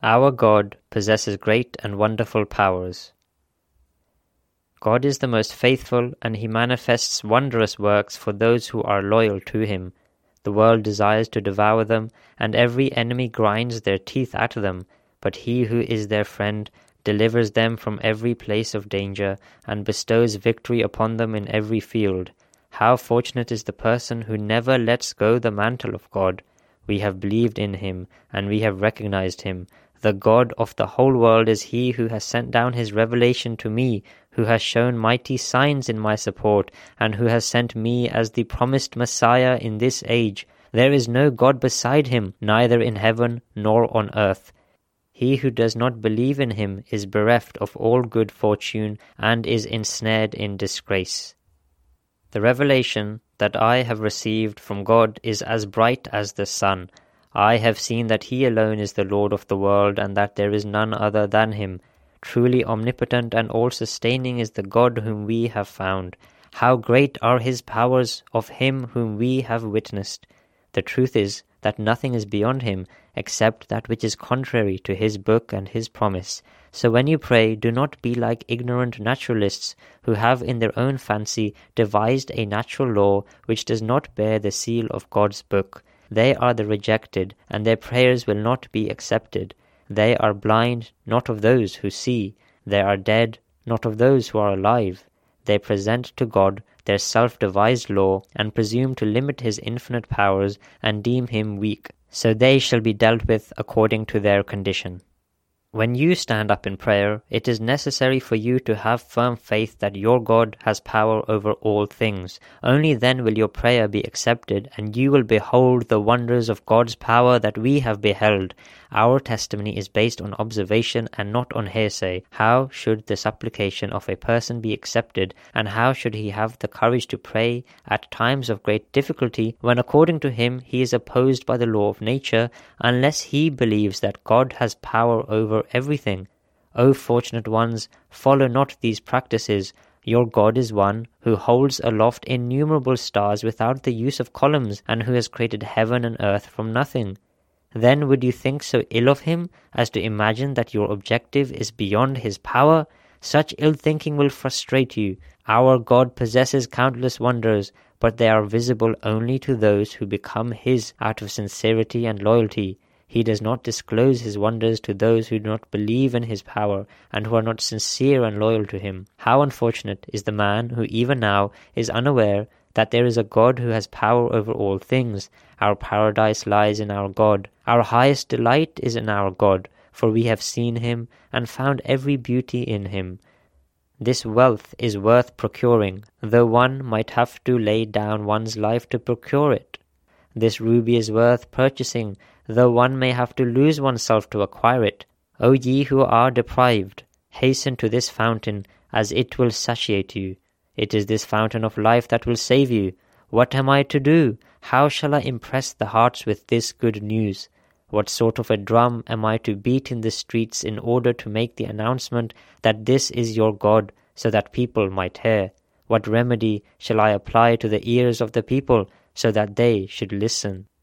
Our God possesses great and wonderful powers. God is the most faithful, and He manifests wondrous works for those who are loyal to Him. The world desires to devour them, and every enemy grinds their teeth at them, but He who is their friend delivers them from every place of danger, and bestows victory upon them in every field. How fortunate is the person who never lets go the mantle of God! We have believed in Him, and we have recognized Him. The God of the whole world is He who has sent down His revelation to me, who has shown mighty signs in my support, and who has sent me as the promised Messiah in this age. There is no God beside Him, neither in heaven nor on earth. He who does not believe in Him is bereft of all good fortune and is ensnared in disgrace. The revelation that I have received from God is as bright as the sun. I have seen that He alone is the Lord of the world, and that there is none other than Him. Truly omnipotent and all-sustaining is the God whom we have found. How great are His powers of Him whom we have witnessed! The truth is that nothing is beyond Him, except that which is contrary to His book and His promise. So when you pray, do not be like ignorant naturalists, who have in their own fancy devised a natural law which does not bear the seal of God's book. They are the rejected, and their prayers will not be accepted. They are blind, not of those who see. They are dead, not of those who are alive. They present to God their self-devised law, and presume to limit His infinite powers, and deem Him weak. So they shall be dealt with according to their condition. When you stand up in prayer, it is necessary for you to have firm faith that your God has power over all things. Only then will your prayer be accepted, and you will behold the wonders of God's power that we have beheld. Our testimony is based on observation and not on hearsay. How should the supplication of a person be accepted, and how should he have the courage to pray at times of great difficulty, when according to him he is opposed by the law of nature, unless he believes that God has power over everything? O fortunate ones, follow not these practices. Your God is one who holds aloft innumerable stars without the use of columns, and who has created heaven and earth from nothing. Then would you think so ill of Him as to imagine that your objective is beyond His power? Such ill-thinking will frustrate you. Our God possesses countless wonders, but they are visible only to those who become His out of sincerity and loyalty. He does not disclose His wonders to those who do not believe in His power, and who are not sincere and loyal to Him. How unfortunate is the man who even now is unaware that there is a God who has power over all things. Our paradise lies in our God. Our highest delight is in our God, for we have seen Him and found every beauty in Him. This wealth is worth procuring, though one might have to lay down one's life to procure it. This ruby is worth purchasing, though one may have to lose oneself to acquire it. O ye who are deprived, hasten to this fountain, as it will satiate you. It is this fountain of life that will save you. What am I to do? How shall I impress the hearts with this good news? What sort of a drum am I to beat in the streets in order to make the announcement that this is your God, so that people might hear? What remedy shall I apply to the ears of the people, so that they should listen?